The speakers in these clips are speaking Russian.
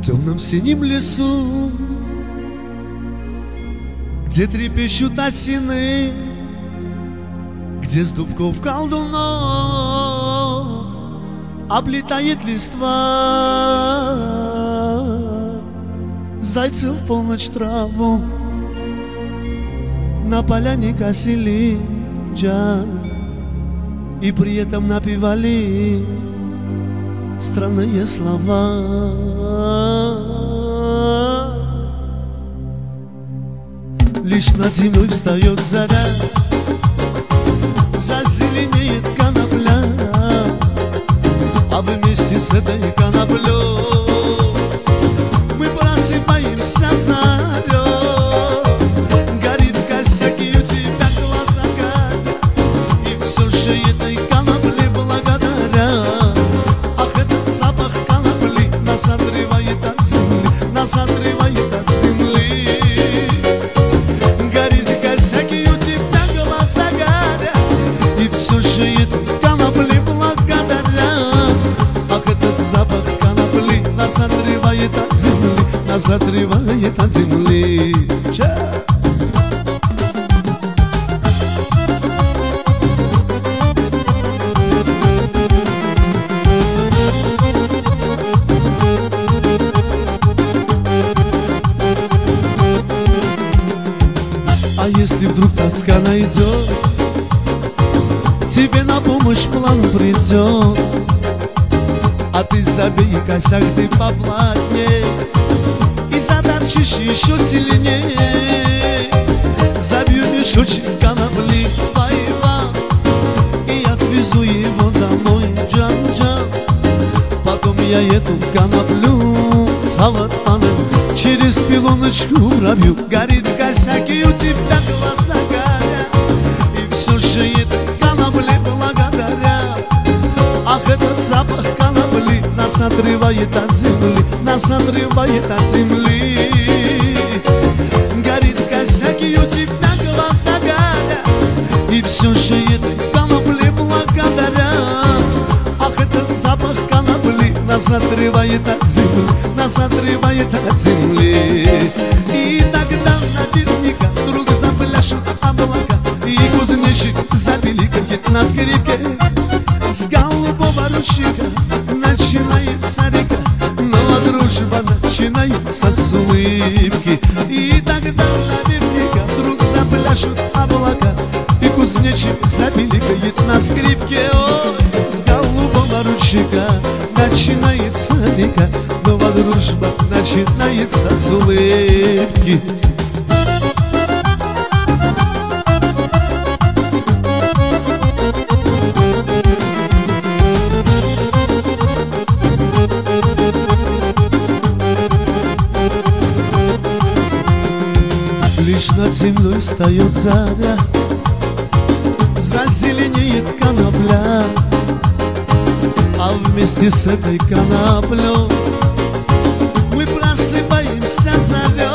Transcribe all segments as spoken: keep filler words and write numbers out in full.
темном синем лесу, где трепещут осины, где с дубков колдунов облетает листва, зайцы в полночь траву на поляне косили, и при этом напевали странные слова. Лишь над землей встает заря, зазеленеет конопля, а вместе с этой коноплей мы просыпаемся зарей. Горит косяк, и у тебя глаза горят, и все же этой конопле благодаря. Ах, этот запах конопли нас отрывает от земли, нас отрывает от земли. Горит косяк, и у тебя глаза горят, и все же этой конопле благодаря. Ах, этот запах конопли нас отрывает от земли, нас отрывает от земли. Ча! А если вдруг тоска найдет, тебе на помощь план придет, а ты забей косяк ты поплотней и заторчишь еще сильнее. Забью мешочек конопли воева и отвезу его домой, джан-джан. Потом я эту коноплю цаватаnem через пилоночку пробью. Горит косяк, и у тебя глаза горят, и все же этой конопле благодаря. Ах, этот запах конопли нас отрывает от земли, нас отрывает от земли. Горит косяк, и у тебя глаза горят, и все же этой конопле благодаря. Ах, этот запах конопли нас отрывает от земли, нас отрывает от земли. И тогда наверняка вдруг запляшут облака, и кузнечик запиликает на скрипке. С голубого ручейка начинается река, но дружба начинается с улыбки. И тогда наверняка вдруг запляшут облака, и кузнечик запиликает на скрипке. Ой, с голубого ручейка начинается река, но дружба начинается с улыбки. Лишь над землей встает заря, зазеленеет конопля, а вместе с этой коноплей мы просыпаемся зарей.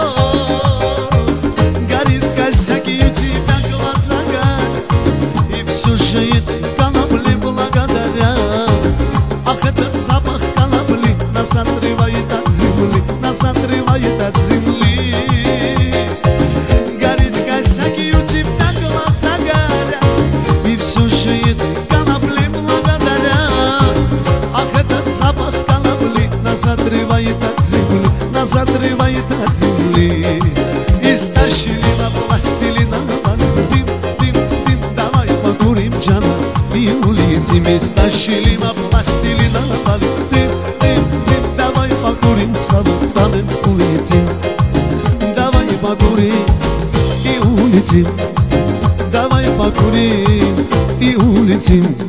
Горит косяк, и у тебя глаза горят, и все же этой конопле благодаря. Ах, этот запах конопли нас отрывает от земли, нас отрывает от земли. Горит косяк, и у тебя глаза горят, и все же этой конопле благодаря. Ах, этот запах конопли нас отрывает от земли, нас отрывает от земли. Истощили на пластилина, дым, дым, дым, давай покурим, джана, и улетим. Истощили на пластилина, дым, дым, дым, давай покурим, цаватаnem, улетим. Давай покурим и улетим, давай покурим и улетим.